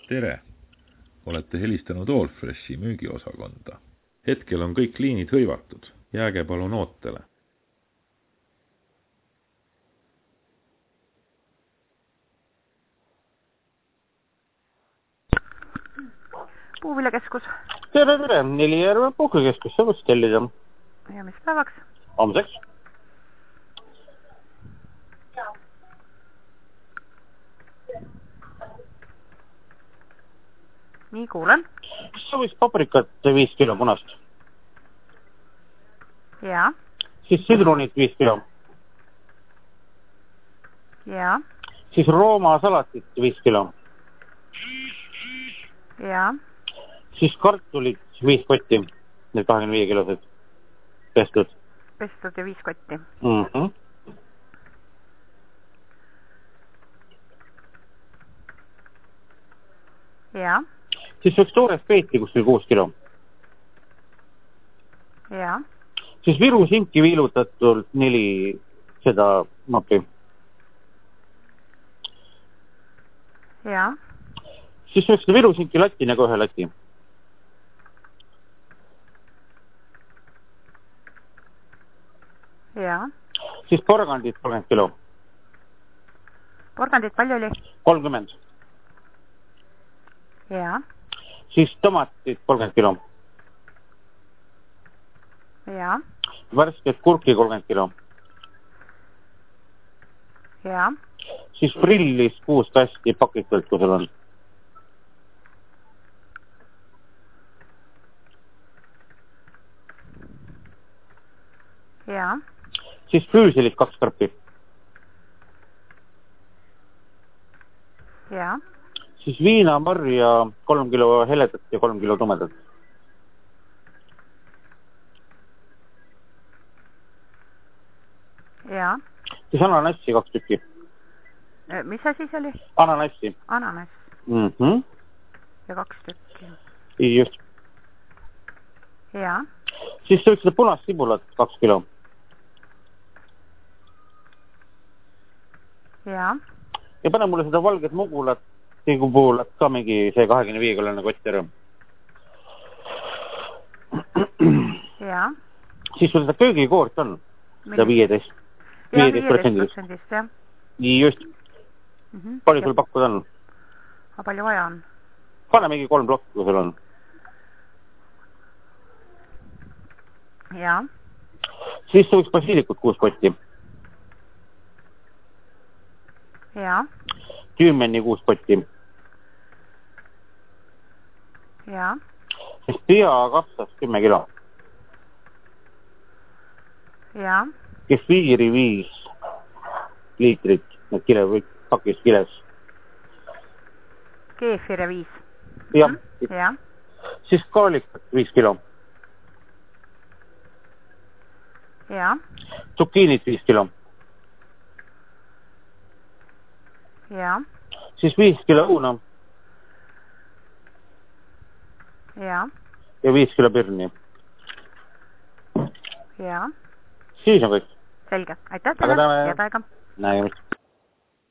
Tere! Olete helistanud Allfreshi müügiosakonda. Hetkel on kõik liinid hõivatud. Jääge palun ootele. Puuviljakeskus. Tere! Nelijärve puhkekeskus, see võiks tellida. Ja mis päevaks? Homseks. Nii, kuulen. See võiks paprikat 5 kilo punast. Ja. Siis sidrunit 5 kilo. Ja. Siis Rooma salatit 5 kilo. Ja. Siis kartulit 5 kotti. Need 25 kilosed. Pestud. Pestud ja 5 kotti. Ja. Siis võiks toores peeti kuskil 6 kilo. Ja. Siis Viru sinki viilutatult 4 seda mapi. Ja. Siis võiks seda Viru sinki lati nagu ühe lati. Ja. Siis porgandit 30 kilo. Porgandit palju oli? 30. Ja. Siis tomatit 30 kilo. Ja. Värsket kurki 30 kilo. Ja. Siis prillis 6 kasti pakitelt, kui sul on. Ja. Siis füüsilis 2 karpi. Ja. Siis viinamarja 3 kilo heledat ja 3 kilo tumedat. Ja. Siis ananassi 2 tükki. Mis asi see oli? Ananassi. Ananas. Ja 2 tükki. Just. Ja. Siis võiks seda punast sibulat 2 kilo. Ja. Ja pane mulle seda valget mugulat, tigupuulat ka mingi see 25-kilone kotti ära. Ja. Siis sul seda köögikoort on. Seda 15%. Ja, 15%, jah. Nii just. Palju sul pakkuda on? Palju vaja on? Pane mingi 3 plokki, kui sul on. Ja. Siis võiks basiilikut 6 kotti. Ja. Tüümeni 6 kotti. Ja. Siis peakapsas 10 kilo. Ja. Kefiiri 5 liitrit. Need kile või pakis kiles. Keefire 5. Ja. Ja. Siis kaalikat 5 kilo. Ja. Zucchiinit 5 kilo. Ja. Siis 5 kilo õuna. Ja. Ja 5 kilo pirni. Ja. Siis on kõik. Selge. Aitäh teile. Head aega. Nägemist.